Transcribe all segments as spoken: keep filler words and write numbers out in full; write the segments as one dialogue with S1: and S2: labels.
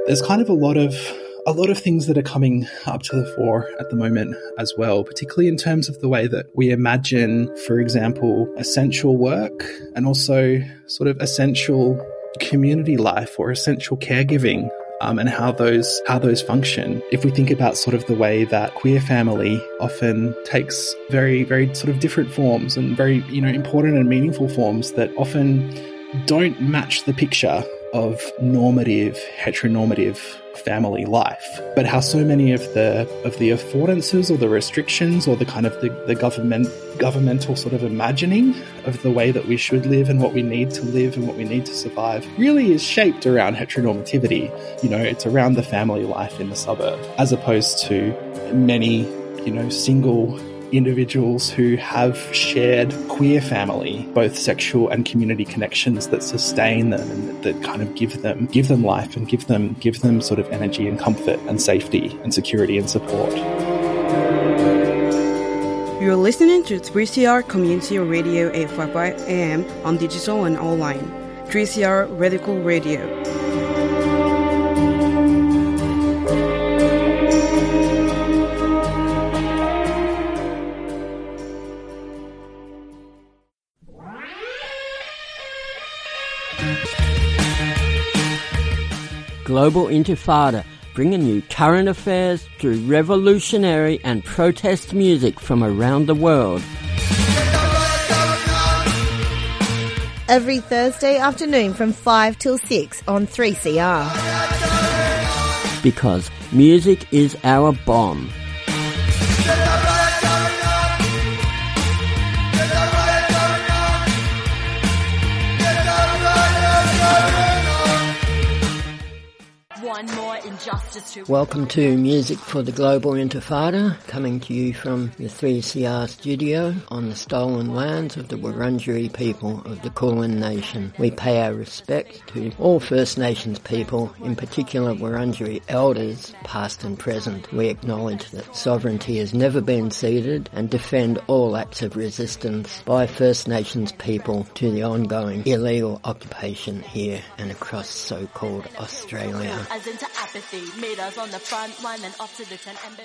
S1: There's kind of a lot of a lot of things that are coming up to the fore at the moment as well, particularly in terms of the way that we imagine, for example, essential work and also sort of essential community life or essential caregiving. Um, and how those how those function. If we think about sort of the way that queer family often takes very, very sort of different forms and very, you know, important and meaningful forms that often don't match the picture of normative, heteronormative family life, but how so many of the of the affordances or the restrictions or the kind of the, the government governmental sort of imagining of the way that we should live and what we need to live and what we need to survive really is shaped around heteronormativity. You know, it's around the family life in the suburb, as opposed to many, you know, single individuals who have shared queer family, both sexual and community connections that sustain them and that kind of give them give them life and give them give them sort of energy and comfort and safety and security and support.
S2: You're listening to three C R Community Radio eight fifty-five A M on digital and online. three C R Radical Radio.
S3: Global Intifada, bringing you current affairs through revolutionary and protest music from around the world.
S4: Every Thursday afternoon from five till six on three C R.
S3: Because music is our bomb. Welcome to Music for the Global Intifada, coming to you from the three C R studio on the stolen lands of the Wurundjeri people of the Kulin Nation. We pay our respect to all First Nations people, in particular Wurundjeri elders, past and present. We acknowledge that sovereignty has never been ceded and defend all acts of resistance by First Nations people to the ongoing illegal occupation here and across so-called Australia.
S5: As into apathy, made us on the front line and off to the ten embassy.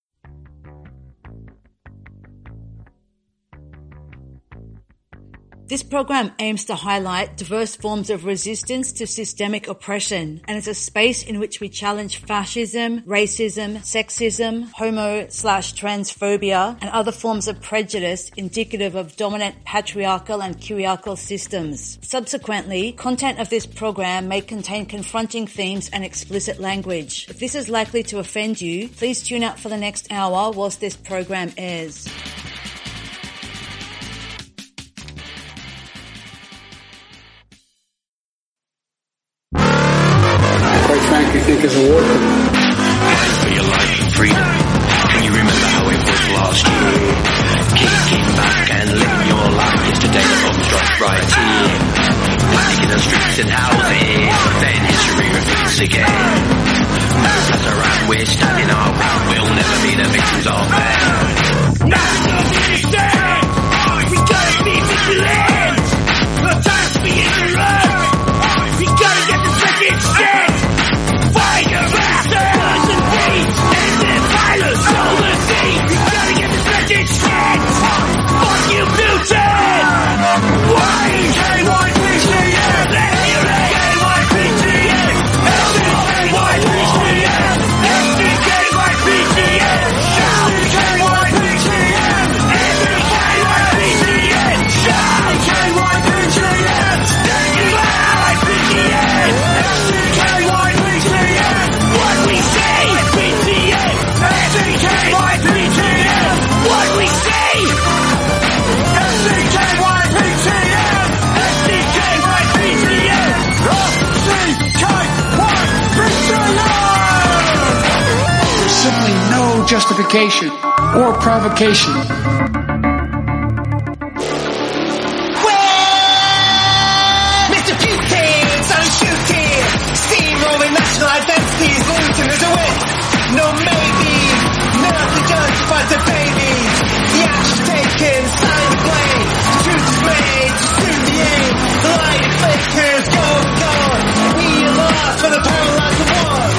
S5: This program aims to highlight diverse forms of resistance to systemic oppression, and is a space in which we challenge fascism, racism, sexism, homo slash transphobia, and other forms of prejudice indicative of dominant patriarchal and curiarchal systems. Subsequently, content of this program may contain confronting themes and explicit language. If this is likely to offend you, please tune out for the next hour whilst this program airs.
S6: You think is a war crime.
S7: Fight for your life and freedom. Can you remember how it was last year? Kicking back and living your life. Yesterday the bombs dropped right here. Panic in the streets and houses. Then history repeats again. No plus around, we're standing our ground. We'll never be the victims of that. Nothing to be said. We gotta be vigilant. No time to be ignorant. We gotta get this message sent. Fight your masters and beats, and then violence on the sea. You gotta get this message sent. Fuck you, Putin! Why? K Y P G M! Let's hear it! K Y P G M! S D K Y P G M! S D K Y P G M! Shout K Y P G M! S D K Y P G M! Shout K Y P G M! Stand you out, P G M! S D K Y P G M! What we say, P G M! S D K Y P G M! What we say! S D K Y P G M! S D K Y P G M! S D K Y P G M!
S6: There's simply no justification or provocation.
S8: Mister Putin, don't shoot it! Steamrolling national identities, looting as a wit. No maybe, nothing justifies the baby. The action's taken, sign the blame. The truth is made, to soon the aim. The light fakers, go, go. We are lost for the paralyzed of war.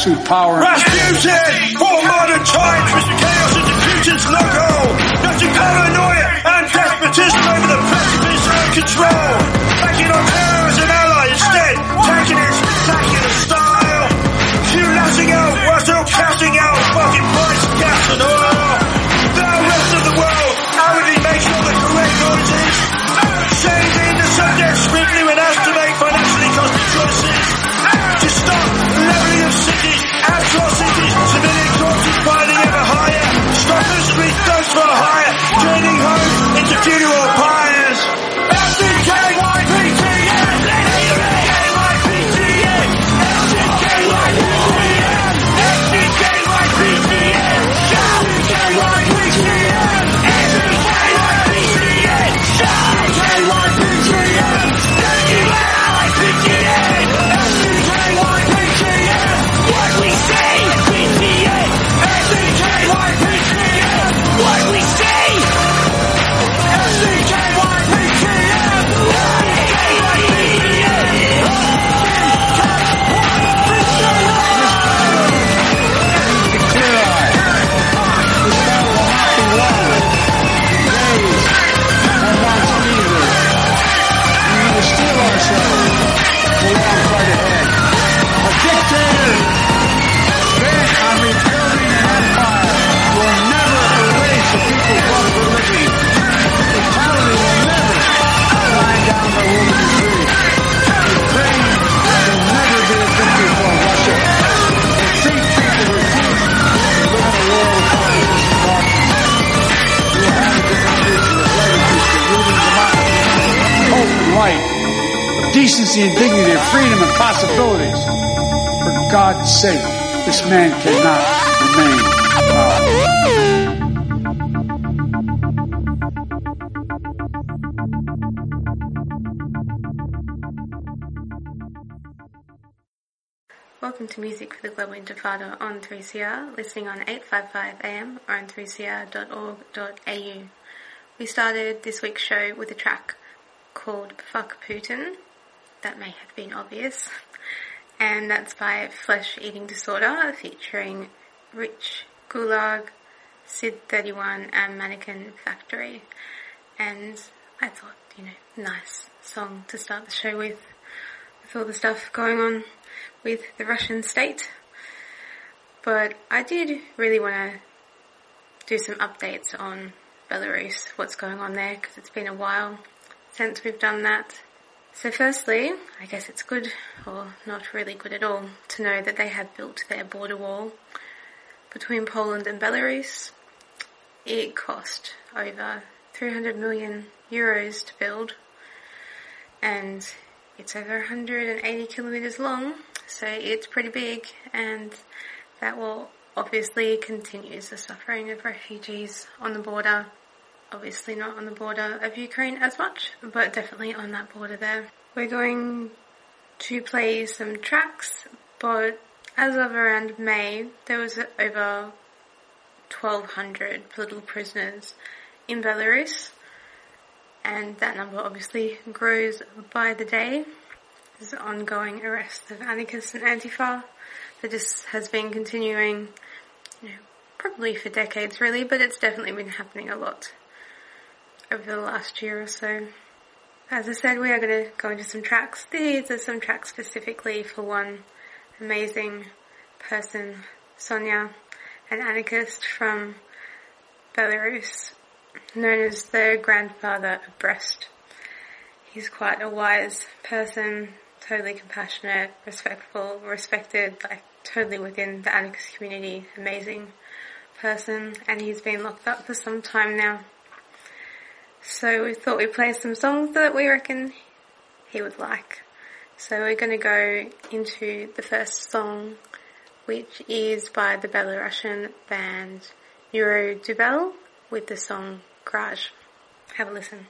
S6: absolute power.
S8: Rasputin, for modern times, Mister Chaos into Putin's logo. Nothing paranoia and despotism over the precipice of control. Backing on terror as an ally instead, taking it spectacular style. You lashing out while still casting out fucking price of gas and oil. The rest of the world outwardly makes all the correct noises. Changing the subject swiftly when asked to make financially costly choices. To stop leveling of cities, atrocities, civilian corpses piling ever higher. Stop mysteries, thugs for hire, turning home into funeral pyres. L C K Y P T N, L C K Y P T N, L C K Y P T N, L C K Y P T N, L C K Y P T N, L C K Y P T N, L C K Y P T N, L C K Y P T N, L C K Y P T N, what we say, P T N, L C K Y P T N, what we say, L C K Y P T N, L C K Y P T N,
S6: Clear-eyed. This battle will not be long. Days and months neither. We need to steel ourselves for the long fight ahead. A dictator bent on rebuilding an empire will never erase the people's love for liberty. Brutality will never grind down the woman's dream. Ukraine will never be a victory for Russia. The free people refuse to live in a world of communism and darkness. We will have a different vision of legacy for rooting democracy, hope and light, decency and dignity, of freedom and possibilities. For God's sake, this man cannot remain in power.
S9: Welcome to Music for the Global Intifada on three C R, listening on eight fifty-five A M or on three c r dot org dot a u. We started this week's show with a track called Fuck Putin. That may have been obvious. And that's by Flesh Eating Disorder, featuring Rich Gulag, Sid thirty-one and Mannequin Factory. And I thought, you know, nice song to start the show with, with all the stuff going on with the Russian state. But I did really want to do some updates on Belarus, what's going on there, because it's been a while since we've done that. So firstly, I guess it's good, or not really good at all, to know that they have built their border wall between Poland and Belarus. It cost over three hundred million euros to build, and it's over one hundred eighty kilometres long, so it's pretty big, and that will obviously continue the suffering of refugees on the border. Obviously not on the border of Ukraine as much, but definitely on that border there. We're going to play some tracks, but as of around May, there was over twelve hundred political prisoners in Belarus, and that number obviously grows by the day. There's ongoing arrests of anarchists and Antifa that just has been continuing, you know, probably for decades really, but it's definitely been happening a lot over the last year or so. As I said, we are going to go into some tracks. These are some tracks specifically for one amazing person, Sonia, an anarchist from Belarus, known as the grandfather of Brest. He's quite a wise person, totally compassionate, respectful, respected, like totally within the anarchist community, amazing person, and he's been locked up for some time now. So we thought we'd play some songs that we reckon he would like. So we're going to go into the first song, which is by the Belarusian band Eurodubel with the song Garage. Have a listen.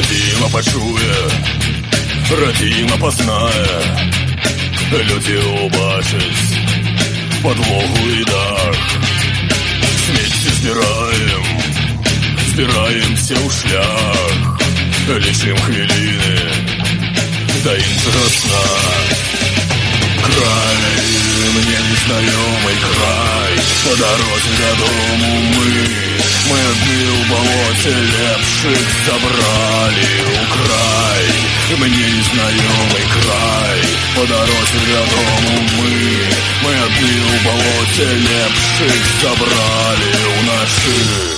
S10: Родина почує, родина познає, люди убачать подлогу і дах. Сміття збираєм, збираємся у шлях, лічим хвилини до іншого сна. Край, мне незнайомый край, по дороге додому мы, мы одни у болоте лепших забрали у край. Мне незнайомый край, по дороге додому мы, мы одни у болоте лепших забрали у наших.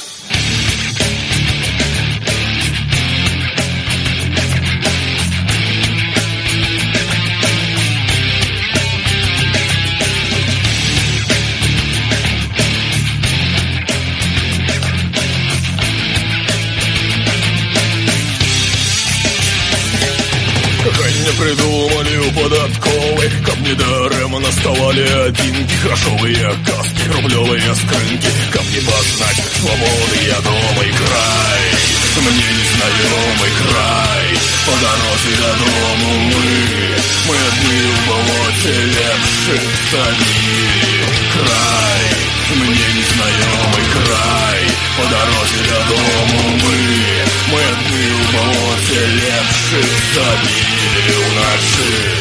S10: Придумали у податковой, как недаром наставали одинки, грошовые каски, рублевые скрынки, как не познать свободы я дома и край. Мне незнайомый край, по дороге до дому мы, мы одни в болоте лепших забили. Край, мне незнайомый край, по дороге до дому мы, мы одни в болоте лепших забили у наших.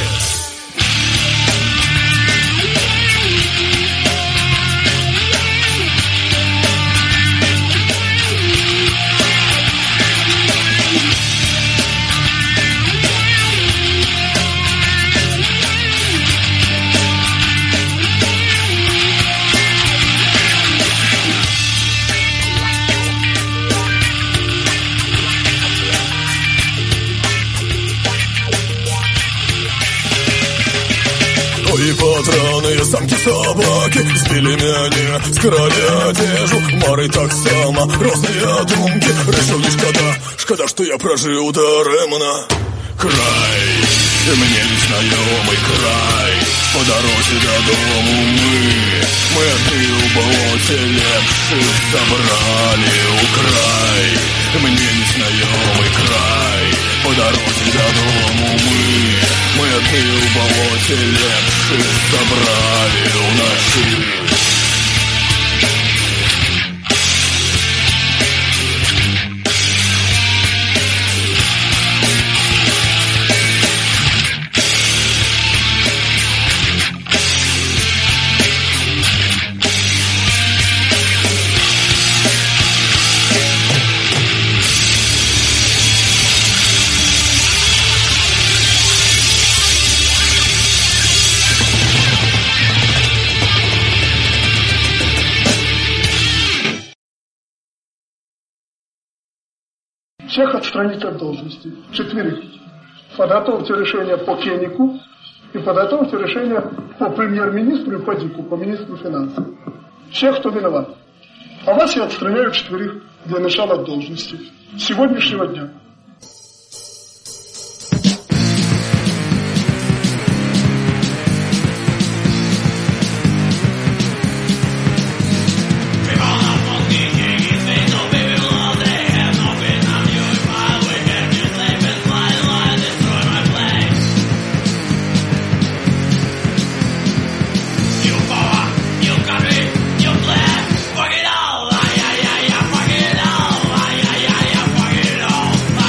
S10: И патроны, самки, собаки сбили меня, скрали одежу. Мары так само, розные думки. Решил не шкода, шкода, что я прожил до ремна. Край, мне незнайомый край, по дороге до дому мы, мы одни у болоте лепших забрали у край. Мне незнайомый край, по дороге до дому мы, мы одни у болоте лепших забрали у наших.
S11: Всех отстранить от должности. Четверых. Подготовьте решение по Кенику и подготовьте решение по премьер-министру и по Дику, по министру финансов. Всех, кто виноват. А вас я отстраняю четверых для начала должности. С сегодняшнего дня.
S8: Fuck it all,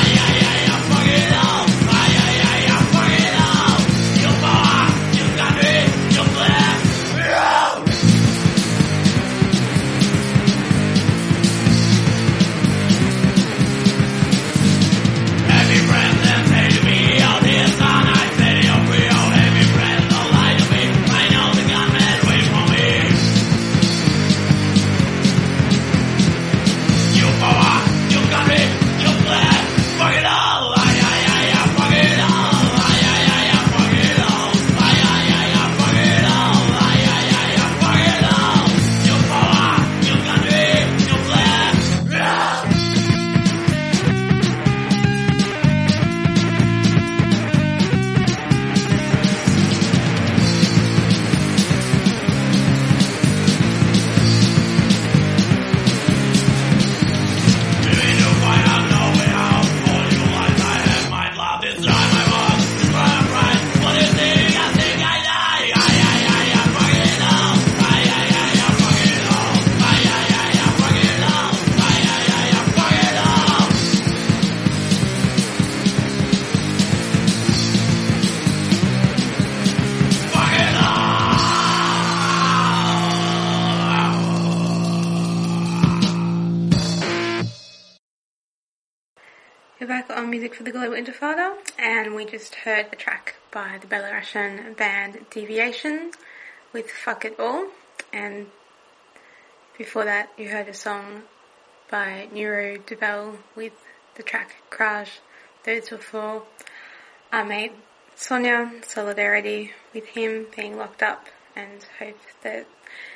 S9: You're back on Music for the Global Intifada, and we just heard a track by the Belarusian band Deviation with Fuck It All, and before that you heard a song by Neuro Dubel with the track Crash. Those were for our mate Sonia, solidarity with him being locked up, and hope that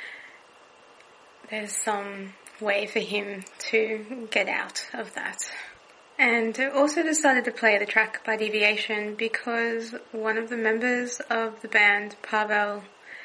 S9: there's some way for him to get out of that. And I also decided to play the track by Deviation because one of the members of the band, Pavel,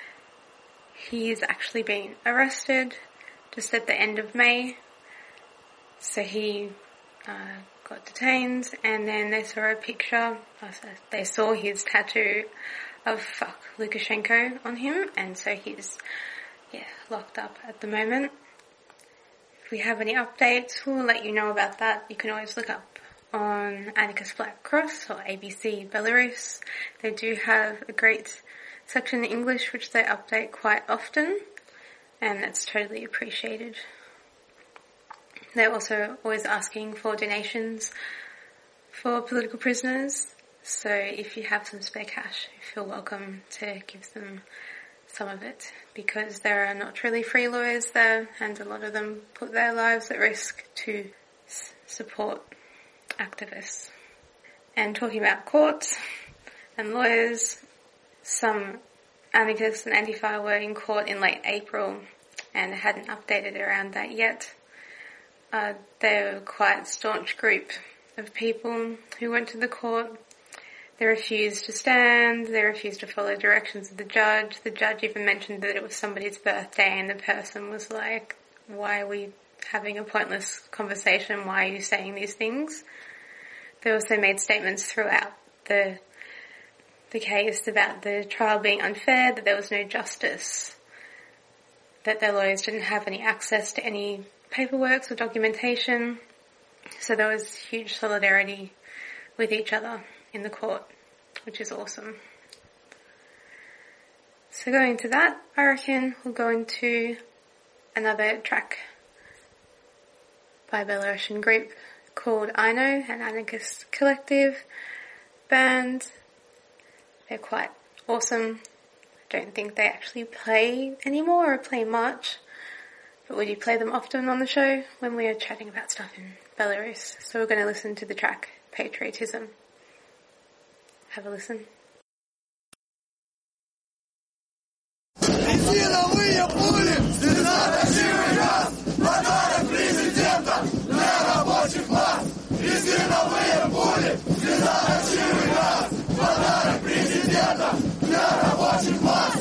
S9: he's actually been arrested just at the end of May. So he uh, got detained, and then they saw a picture, they saw his tattoo of Fuck Lukashenko on him, and so he's yeah locked up at the moment. If we have any updates, we'll let you know about that. You can always look up on Anarchist Black Cross or A B C Belarus. They do have a great section in English which they update quite often, and that's totally appreciated. They're also always asking for donations for political prisoners, so if you have some spare cash, you feel welcome to give them some of it, because there are not really free lawyers there, and a lot of them put their lives at risk to s- support activists. And talking about courts and lawyers, some anarchists and Antifa were in court in late April and hadn't updated around that yet. Uh, they were quite a staunch group of people who went to the court. They refused to stand, they refused to follow directions of the judge. The judge even mentioned that it was somebody's birthday, and the person was like, why are we having a pointless conversation? Why are you saying these things? They also made statements throughout the the case about the trial being unfair, that there was no justice, that their lawyers didn't have any access to any paperwork or documentation. So there was huge solidarity with each other in the court, which is awesome. So going into that, I reckon we'll go into another track by a Belarusian group called I Know, an anarchist collective band. They're quite awesome. I don't think they actually play anymore or play much, but we do play them often on the show when we are chatting about stuff in Belarus. So we're going to listen to the track Patriotism. Have a listen.
S12: Резиновые пули, красивый газ, подарок президента для рабочих масс. Резиновые пули, красивый газ, подарок президента для рабочих масс.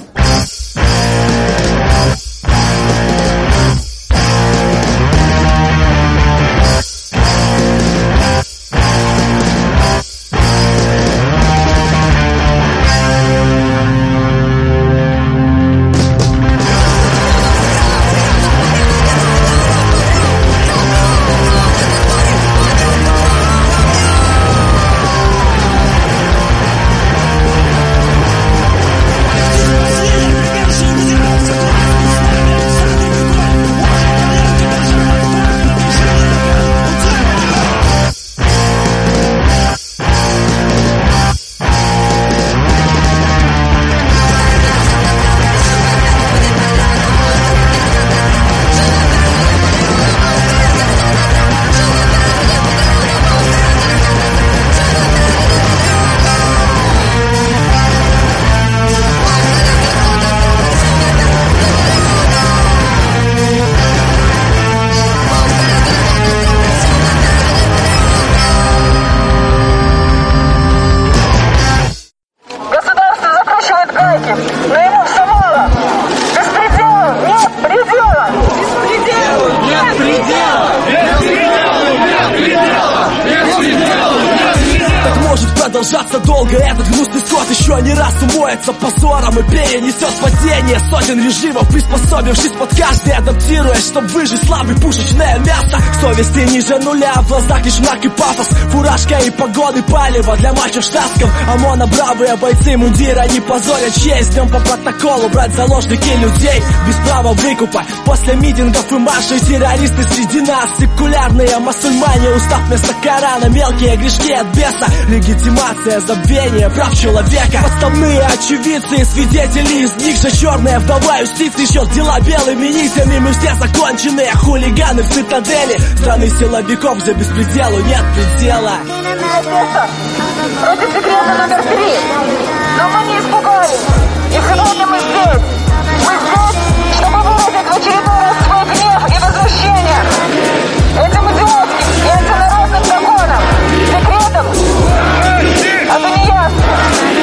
S13: продолжаться долго. Этот гнусный скот еще не раз умоется позором и перенесет падение сотен режимов, приспособившись под каждый, адаптируясь, чтобы выжить слабый пушечное мясо. Совести ниже нуля, в глазах лишь мрак и пафос. Фуражка и погоды, палево для мачо штатском. ОМОНа бравые бойцы мундира не позорят честь. Днем по протоколу брать заложники людей без права выкупа. После митингов и маршей террористы среди нас. Секулярные мусульмане, устав вместо Корана. Мелкие грешки от беса, легитимация, забвение прав человека. Подставные очевидцы и свидетели, из них же черная вдова юстиции шлет дела белыми нитями. Мы все законченные хулиганы в цитадели страны силовиков, где беспределу нет предела.
S14: Против секрета номер три. Но мы не испугались. И сегодня мы здесь. Мы здесь, чтобы выразить в очередной раз свой гнев и возмущение этим идиотским и антинародным законом, секретом от тунеядцев.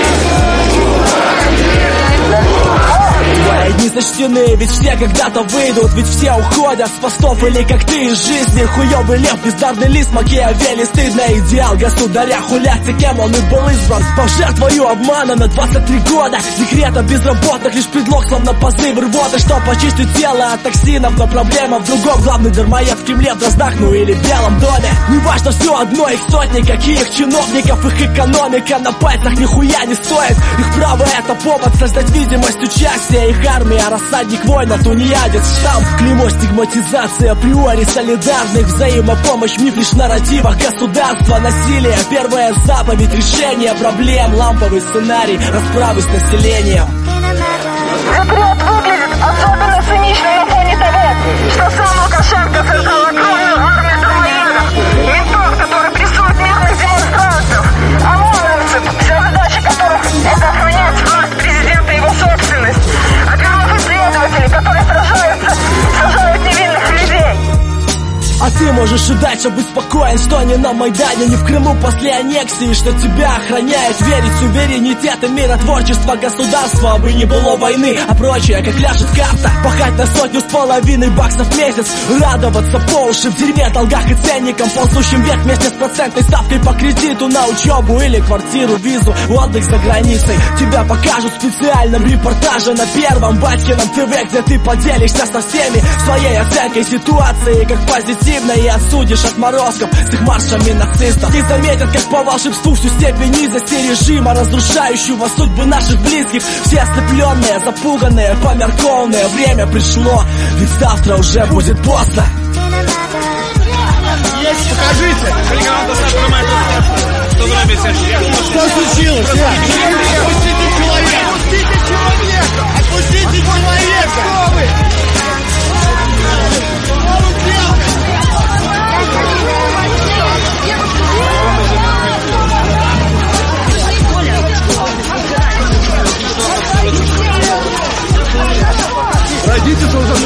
S13: Твои дни сочтены, ведь все когда-то выйдут, ведь все уходят с постов или как ты из жизни. Хуёвый лев, бездарный лист, Макиавелли, стыдный идеал государя. Хуляться, кем он и был избран, пожертвою обмана на двадцать три года. Декрета безработных, лишь предлог, словно позыв рвоты, что почистить тело от токсинов. Но проблема в другом, главный дармоед в Кремле, в Дроздах, ну или в Белом доме. Неважно, все одно, их сотни, каких чиновников, их экономика на пальцах нихуя не стоит. Их право это повод создать видимость участия. Их армия, рассадник войн, а тунеядец штамп. Клеймо, стигматизация, априори солидарных. Взаимопомощь, миф лишь в нарративах государства. Насилие, первая заповедь, решение проблем. Ламповый сценарий, расправы с населением.
S14: Запрет выглядит особенно цинично на фоне того, что сам Лукашенко создал огромную армию дармоедов. Ментов, которые прессуют мирных демонстрантов. ОМОНовцев, вся задача которых это охранять власть президента и его собственность. Следователи, которые сражаются, сражают невинных людей.
S13: А ты можешь и дальше быть спокоен, что не на Майдане, не в Крыму после аннексии, что тебя охраняет. Верить в суверенитет и миротворчество государства, бы не было войны, а прочее, как ляжет карта. Пахать на сотню с половиной баксов в месяц, радоваться по уши в дерьме, долгах и ценникам, ползущим вверх вместе с процентной ставкой по кредиту на учебу или квартиру, визу, отдых за границей. Тебя покажут в специальном репортаже на Первом Батькином ТВ, где ты поделишься со всеми своей оценкой ситуации, как позитив. И осудишь отморозков с их маршами нацистов. И заметят, как по волшебству всю степень низости режима, разрушающего судьбы наших близких. Все ослепленные, запуганные, померкованные. Время пришло, ведь завтра уже будет поздно.
S15: Есть, покажите! Что зробите? Что случилось? Отпустите человека! Отпустите человека! Отпустите человека! Что вы? Что вы делаете? Пройдите, что за...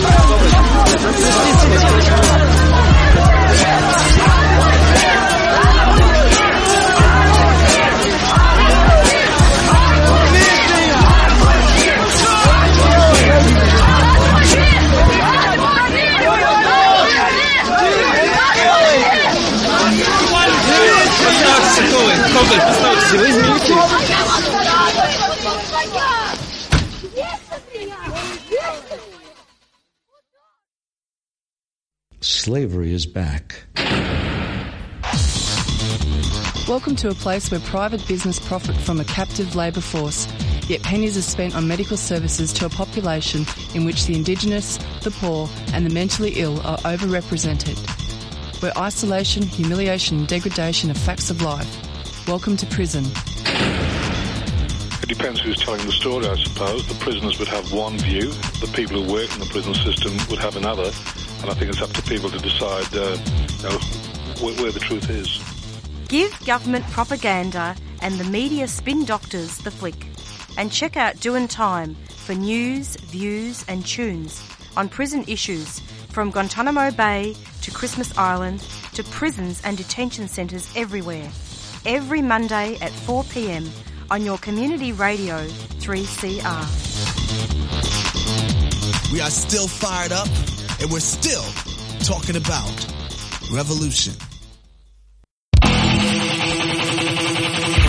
S16: Slavery is back.
S17: Welcome to a place where private business profit from a captive labour force, yet pennies are spent on medical services to a population in which the Indigenous, the poor and the mentally ill are overrepresented. Where isolation, humiliation and degradation are facts of life. Welcome to prison.
S18: It depends who's telling the story, I suppose. The prisoners would have one view, the people who work in the prison system would have another, and I think it's up to people to decide uh, you know, where, where the truth is.
S19: Give government propaganda and the media spin doctors the flick. And check out Doin' Time for news, views and tunes on prison issues from Guantanamo Bay to Christmas Island to prisons and detention centres everywhere. Every Monday at four p.m. on your community radio three C R.
S20: We are still fired up and we're still talking about revolution.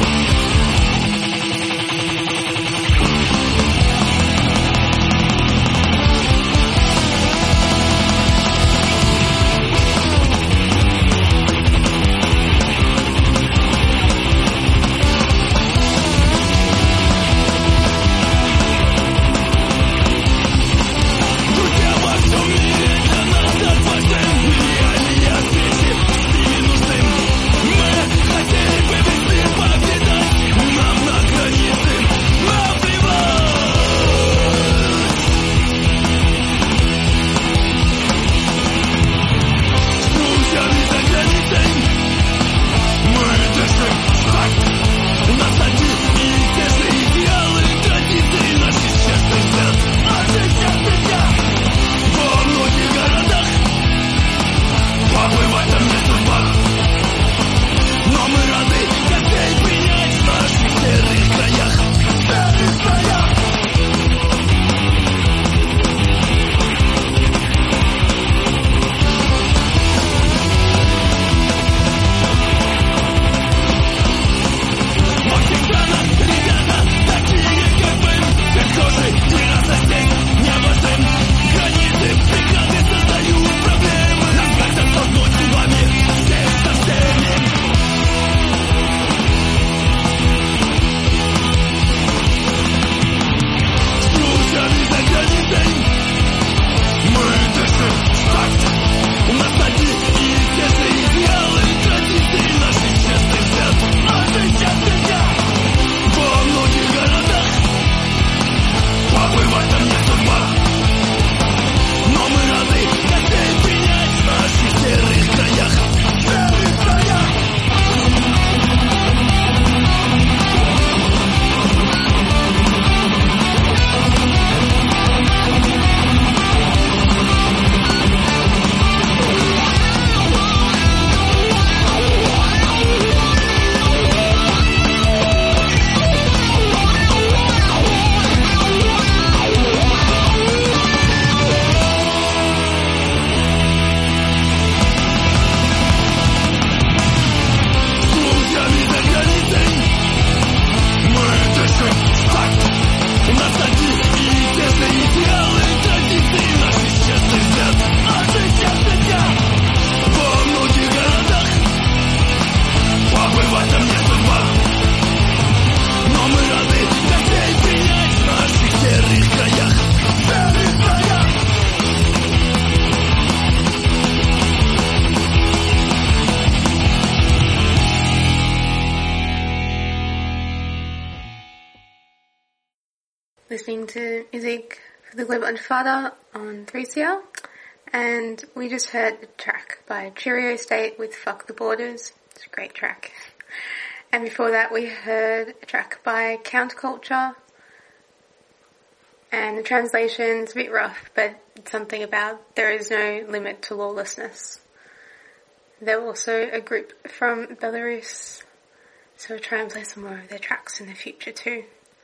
S9: listening to music for the Global Intifada on three C R, and we just heard a track by Cheerio State with Fuck the Borders. It's a great track. And before that we heard a track by Counterculture, and the translation is a bit rough, but it's something about there is no limit to lawlessness. They're also a group from Belarus, so we'll try and play some more of their tracks in the future too.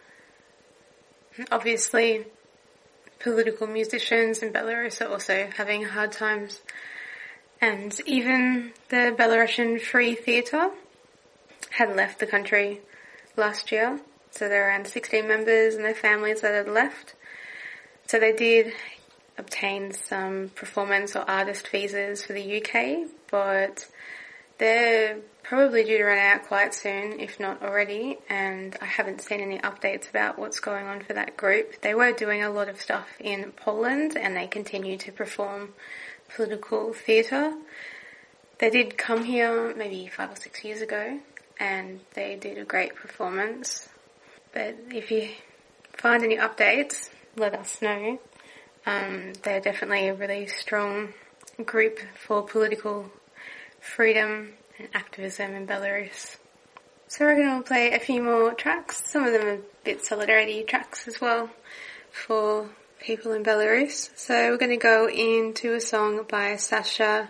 S9: Obviously, political musicians in Belarus are also having hard times, and even the Belarusian Free Theatre had left the country last year, so there are around sixteen members and their families that had left. So they did obtain some performance or artist visas for the U K, but they're probably due to run out quite soon, if not already, and I haven't seen any updates about what's going on for that group. They were doing a lot of stuff in Poland, and they continue to perform political theatre. They did come here maybe five or six years ago, and they did a great performance. But if you find any updates, let us know. Um, they're definitely a really strong group for political freedom and activism in Belarus. So we're going to play a few more tracks. Some of them are a bit solidarity tracks as well for people in Belarus. So we're going to go into a song by Sasha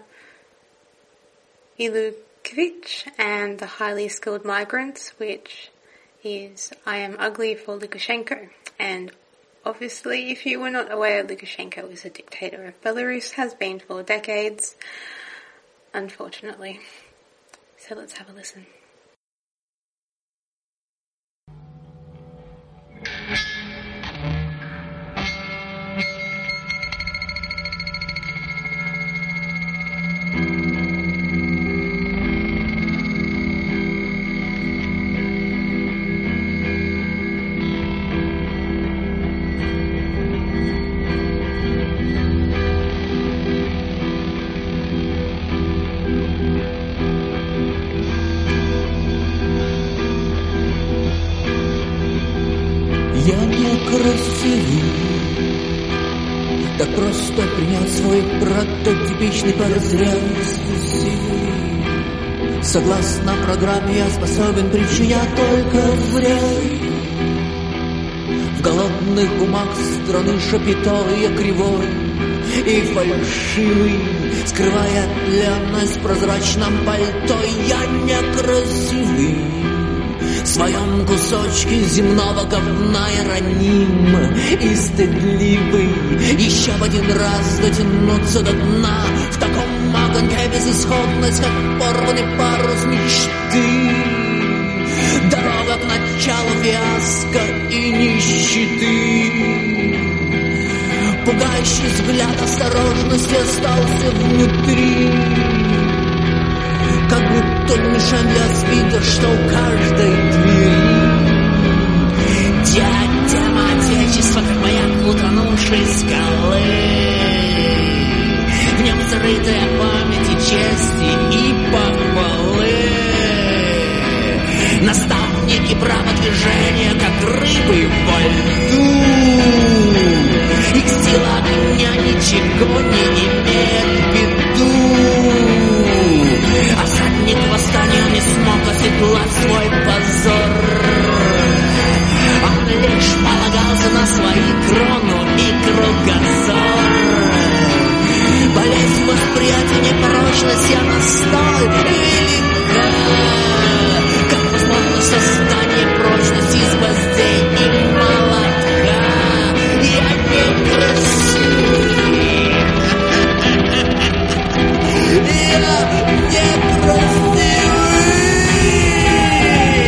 S9: Ilukevich and the Highly Skilled Migrants, which is I Am Ugly for Lukashenko. And obviously, if you were not aware, Lukashenko is a dictator of Belarus, has been for decades, unfortunately. So let's have a listen.
S21: Я некрасивый, так просто принять свой прототипичный портрет. Согласно программе я способен причинять только вред. В голодных умах страны шапито я кривой и фальшивый, скрывая ленность в прозрачном пальто. Я некрасивый, в своем кусочке земного говна я раним и стыдливый. Еще в один раз дотянуться до дна в таком огоньке безысходность, как порванный парус мечты. Дорога к началу фиаско и нищеты. Пугающий взгляд осторожности остался внутри, как будто мишень для спида, что у каждой двери. Диадема Отечества, как маяк утонувшей скалы, в нем зарытая память и чести и похвалы. Наставники праводвижения, как рыбы во льду, их сила меня ничего не имеет в виду. Осадник восстания не смог оседлать свой позор. Он лишь полагался на свои крону и кругозор. Болезнь восприятия непрочности, она столь велика, как возможно создание прочности из гвоздей и молотка. Я некрасивый, я некрасивый.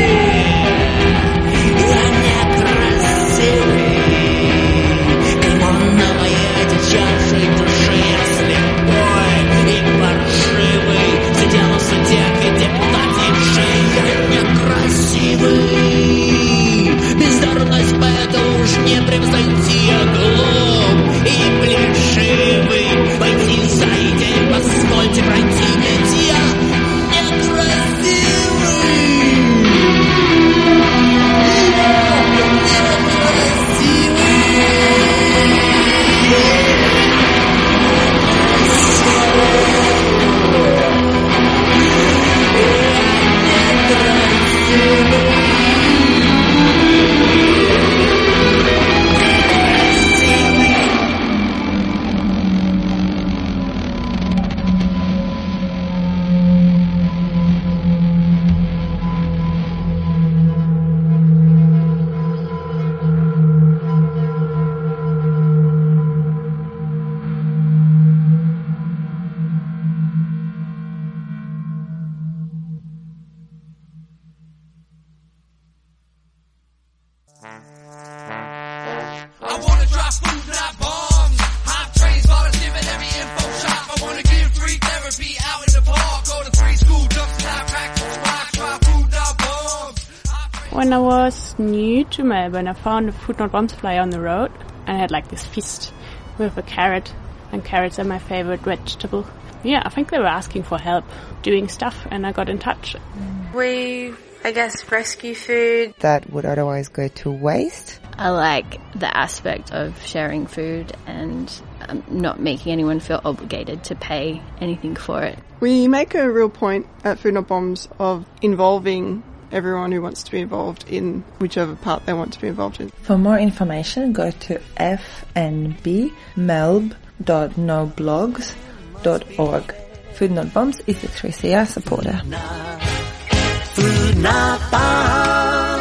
S21: I wanna drop food, not bombs. Hot trains, volunteer at every info shop. I wanna give free therapy out in the park. Go to three school dumps and I practice rock. Drop food, not bombs.
S1: When I was new to Melbourne, I found a Food Not Bombs flyer on the road, and I had like this fist with a carrot, and carrots are my favorite vegetable. Yeah, I think they were asking for help doing stuff, and I got in touch.
S9: We, I guess, rescue food
S22: that would otherwise go to waste.
S23: I like the aspect of sharing food and um, not making anyone feel obligated to pay anything for it.
S24: We make a real point at Food Not Bombs of involving everyone who wants to be involved in whichever part they want to be involved in.
S25: For more information, go to f n b melb dot no blogs dot org. Food Not Bombs is a three C R supporter.
S21: Food Not Bombs.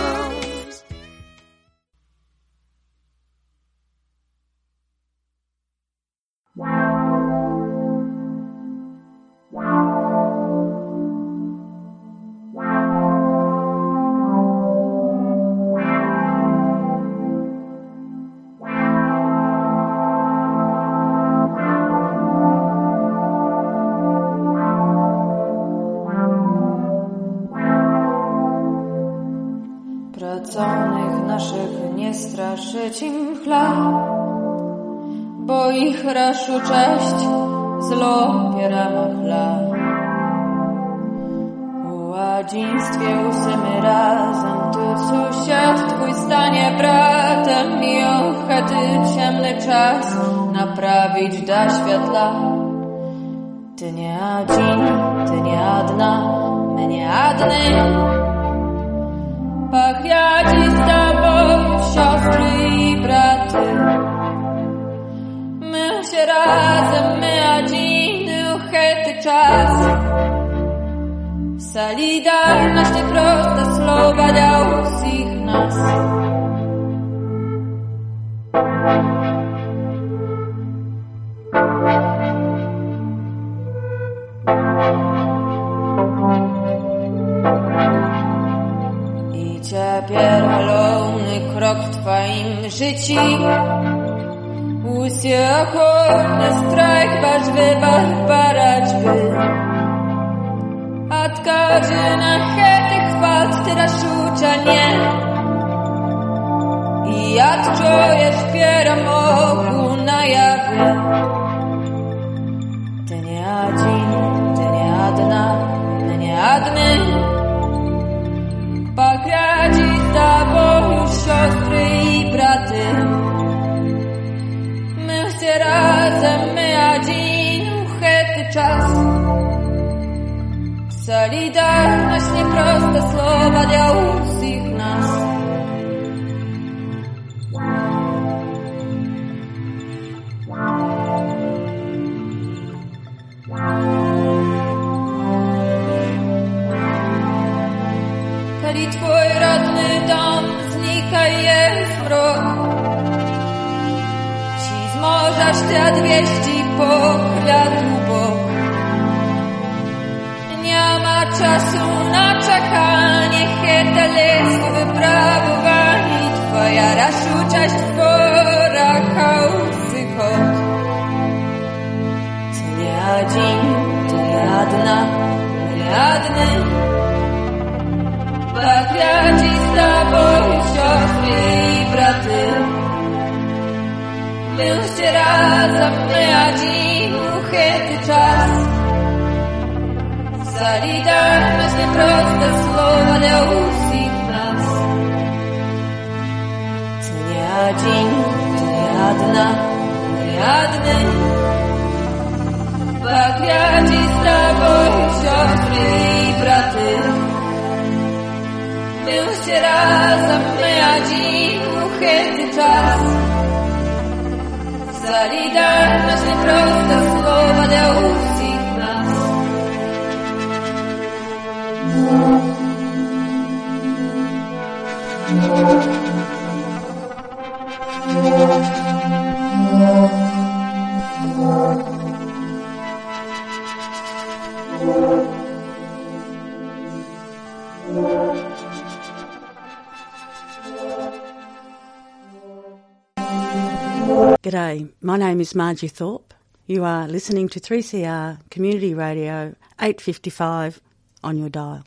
S26: Pracownych naszych nie straszyć im chleb, bo ich raszu cześć zlo pierama chleb. U ładziństwie usymy razem, ty sąsiad twój stanie bratem i ochety ciemny czas naprawić da światła. Ty nie один, ty nie одна, my nie одни. Pak ja dziś z tobą, siostry i braty. My się razem, my один, uchety czas. Solidarność nie prosta słowa dla wszystkich nas. Pierwalony krok w twoim życiu. Usie ochotny strajk, wasz wybar baraćby. Odkaże na chety chwat, ty raszucza nie. I odczujesz pieram oku na jawie. Ty nie один, ty nie одна, my nie одни. Pokradzi z tobą siostry i braty. My się razem, my один, uchety czas. Solidarność nie proste słowa dla wszystkich nas. Kiedy twój rodny dom znika i jest mrok, ci zmożasz ty odwieźć pochwiatu bok. Nie ma czasu na czekanie, chyta lesku wyprawowani. Twoja raszuczaść twora chaosy chod. Ty nie один, ty nie одна, my одни. Pokradzi z tobą siostry i braty. My się razem, my один, uchety czas. Solidarność nie proste słowa dla wszystkich nas. Ty nie один, ty nie одна, my одни. Pokradzi z tobą siostry i braty. My się razem, my один, uchety czas. Solidarność nie proste słowa dla wszystkich nas.
S2: G'day, my name is Margie Thorpe. You are listening to three C R Community Radio eight fifty-five on your dial.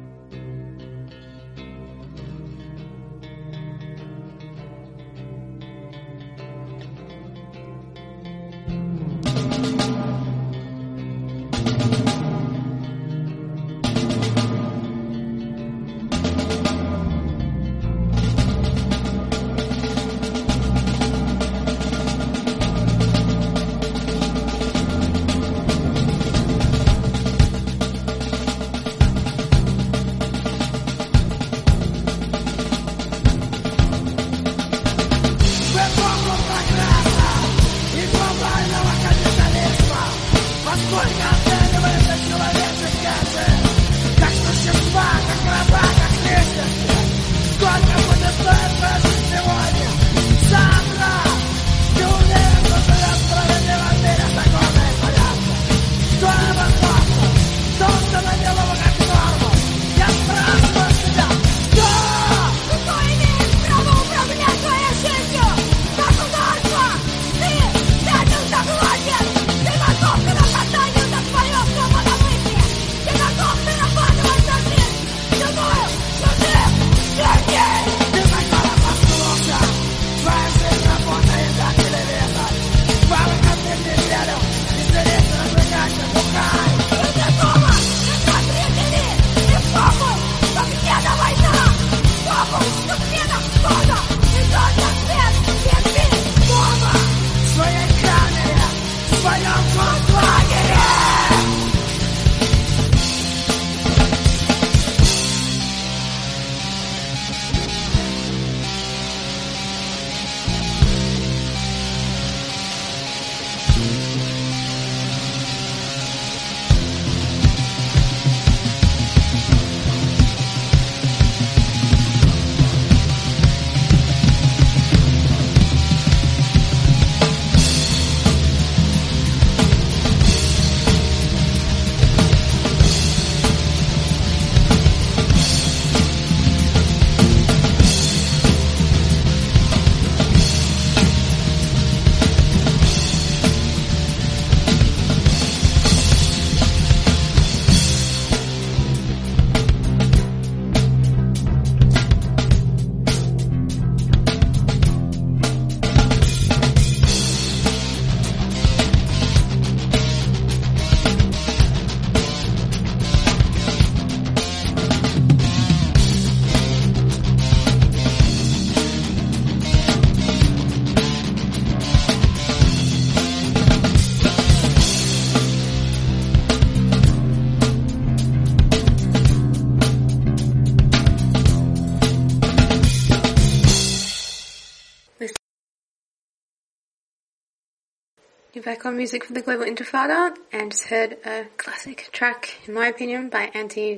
S9: You're back on Music for the Global Intifada and just heard a classic track, in my opinion, by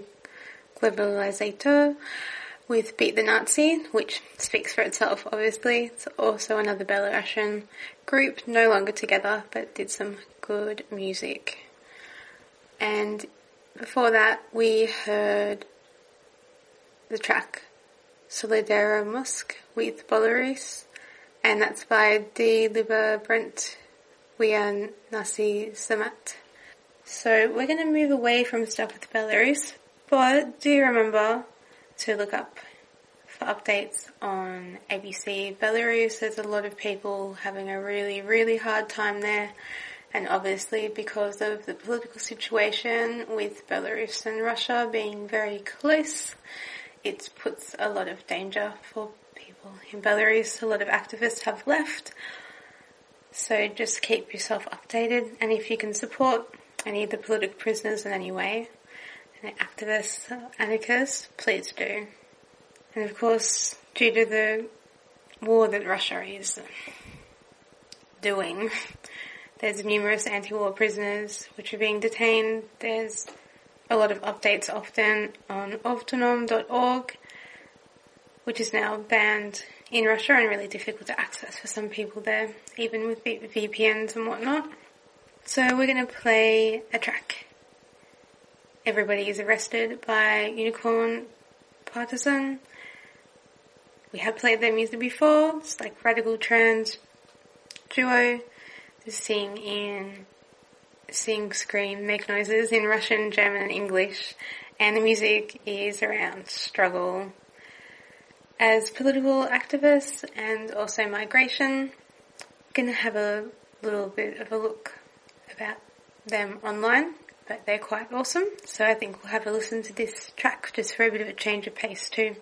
S9: Anti-Globalizator with Beat the Nazi, which speaks for itself, obviously. It's also another Belarusian group, no longer together, but did some good music. And before that, we heard the track Solidaro Musk with Belarus, and that's by D. Liber Brent Wian Nasi Samat. So we're going to move away from stuff with Belarus, but do remember to look up for updates on A B C Belarus. There's a lot of people having a really, really hard time there, and obviously because of the political situation with Belarus and Russia being very close, it puts a lot of danger for people in Belarus. A lot of activists have left. So just keep yourself updated, and if you can support any of the political prisoners in any way, and activists, anarchists, please do. And of course, due to the war that Russia is doing, there's numerous anti-war prisoners which are being detained. There's a lot of updates often on autonom dot org, which is now banned in Russia and really difficult to access for some people there, even with V P Ns and whatnot. So we're going to play a track. Everybody is Arrested by Unicorn Partisan. We have played their music before. It's like radical trance, duo to sing in sing, scream, make noises in Russian, German and English, and the music is around struggle as political activists and also migration. I'm going to have a little bit of a look about them online, but they're quite awesome, so I think we'll have a listen to this track just for a bit of a change of pace too.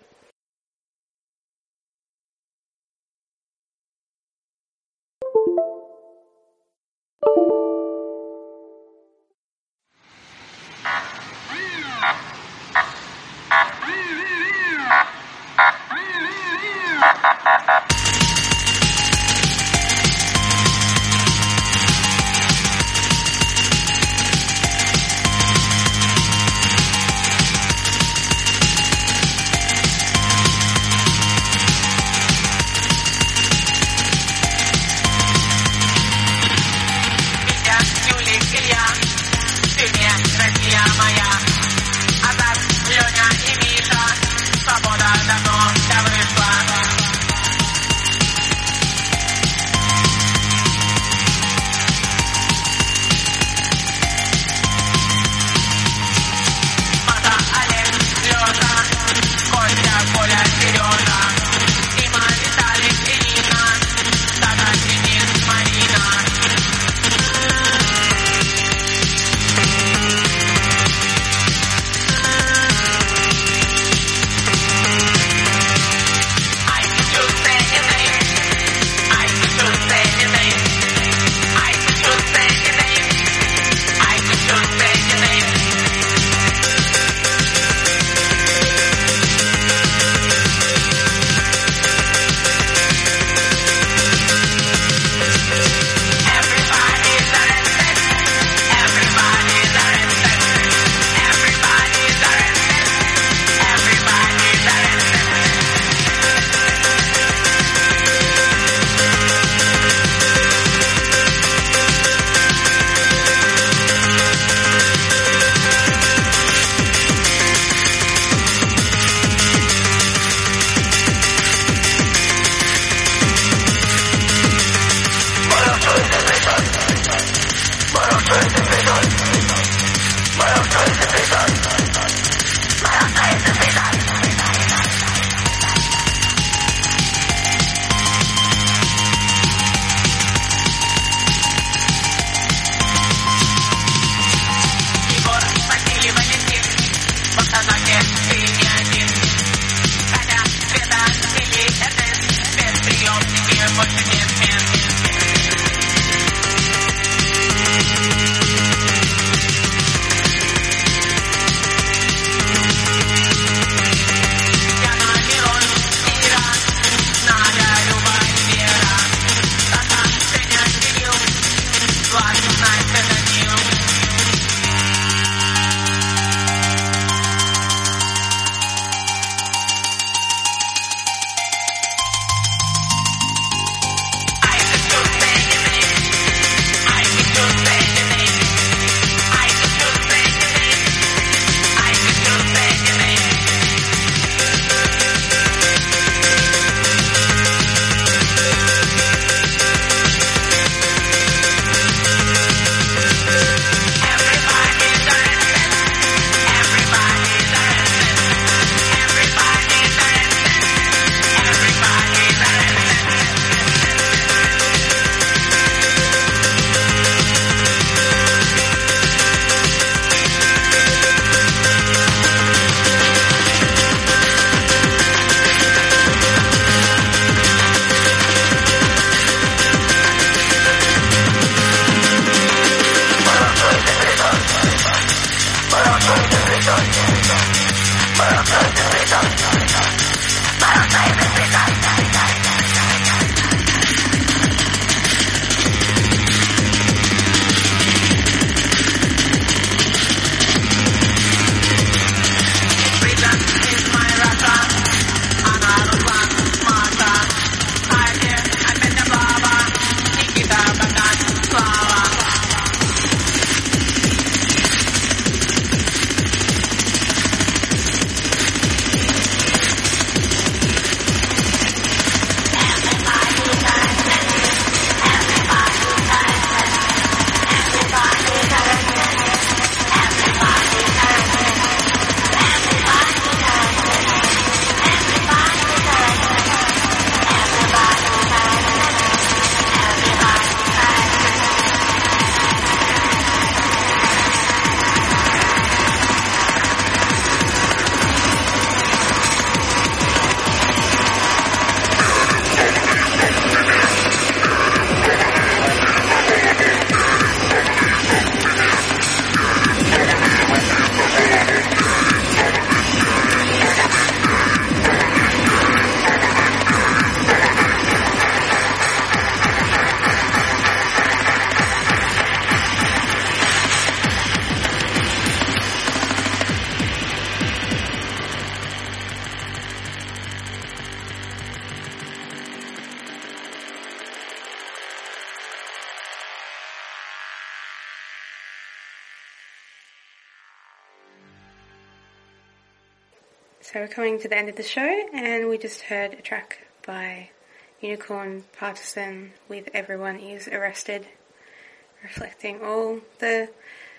S9: So we're coming to the end of the show, and we just heard a track by Unicorn Partisan with Everyone Is Arrested, reflecting all the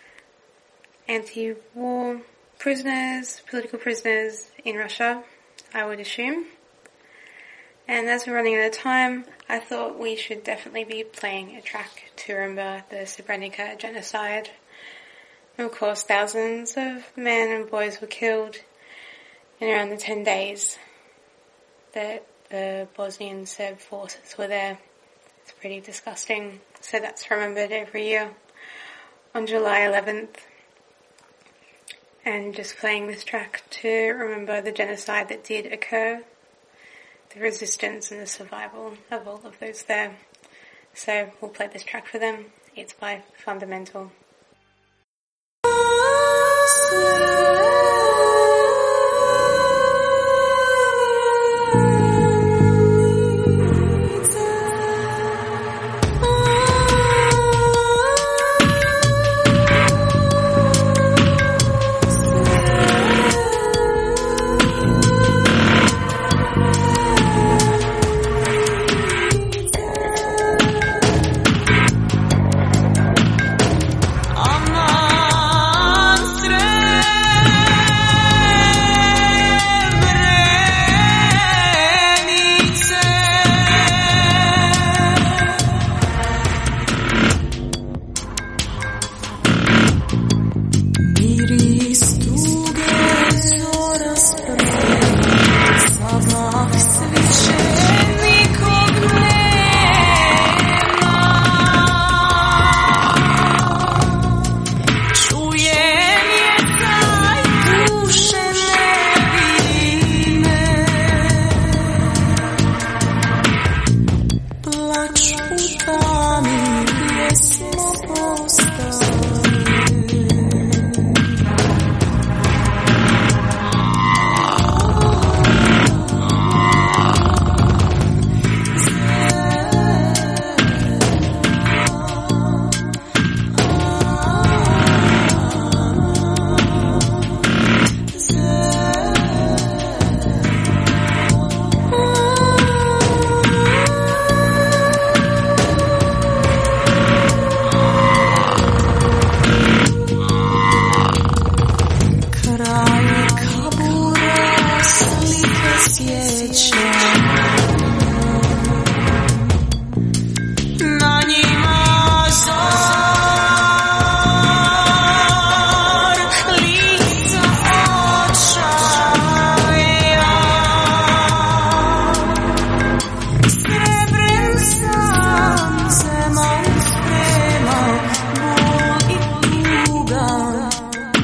S9: anti-war prisoners, political prisoners in Russia, I would assume. And as we're running out of time, I thought we should definitely be playing a track to remember the Srebrenica genocide. And of course, thousands of men and boys were killed in around the ten days that the Bosnian Serb forces were there. It's pretty disgusting. So that's remembered every year on July eleventh. And just playing this track to remember the genocide that did occur, the resistance and the survival of all of those there. So we'll play this track for them. It's by Fundamental.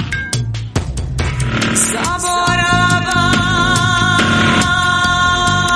S3: Zaborava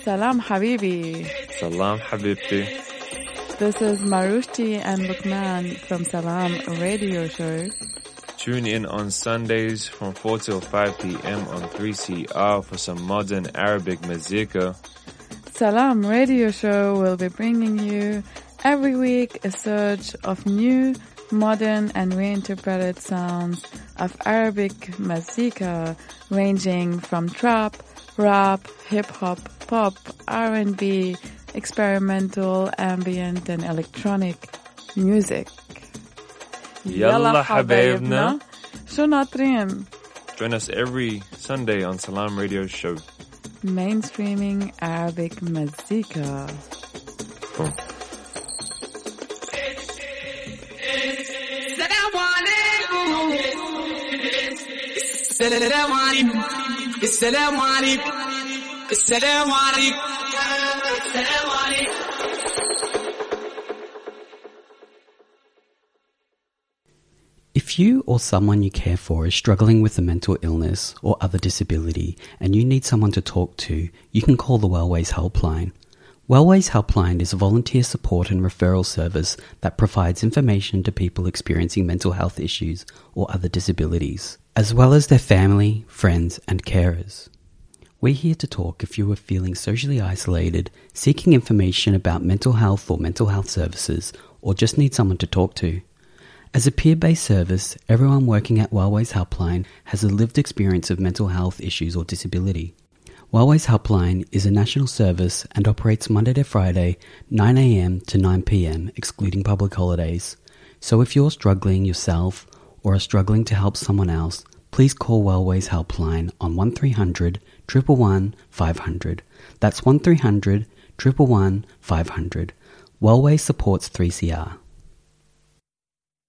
S3: Salam Habibi.
S4: Salam Habibti.
S3: This is Marushti and Lukman from Salam Radio Show.
S4: Tune in on Sundays from four till five p.m. on three C R for some modern Arabic muzika.
S3: Salam Radio Show will be bringing you every week a surge of new, modern and reinterpreted sounds of Arabic muzika ranging from trap, rap, hip-hop, pop, R and B, experimental, ambient and electronic music.
S4: Yalla Habaibna.
S3: Shunatrim.
S4: Join us every Sunday on Salam Radio Show.
S3: Mainstreaming Arabic muzika.
S4: Oh.
S21: السلام عليكم السلام عليكم السلام عليكم السلام عليكم.
S5: If you or someone you care for is struggling with a mental illness or other disability and you need someone to talk to, you can call the Wellways Helpline. Wellways Helpline is a volunteer support and referral service that provides information to people experiencing mental health issues or other disabilities, as well as their family, friends and carers. We're here to talk if you are feeling socially isolated, seeking information about mental health or mental health services, or just need someone to talk to. As a peer-based service, everyone working at Wellways Helpline has a lived experience of mental health issues or disability. Wellways Helpline is a national service and operates Monday to Friday, nine a.m. to nine p.m, excluding public holidays. So if you're struggling yourself or are struggling to help someone else, please call Wellways Helpline on one three hundred, one one one, five hundred. That's one three hundred, one one one, five hundred. Wellways supports three C R.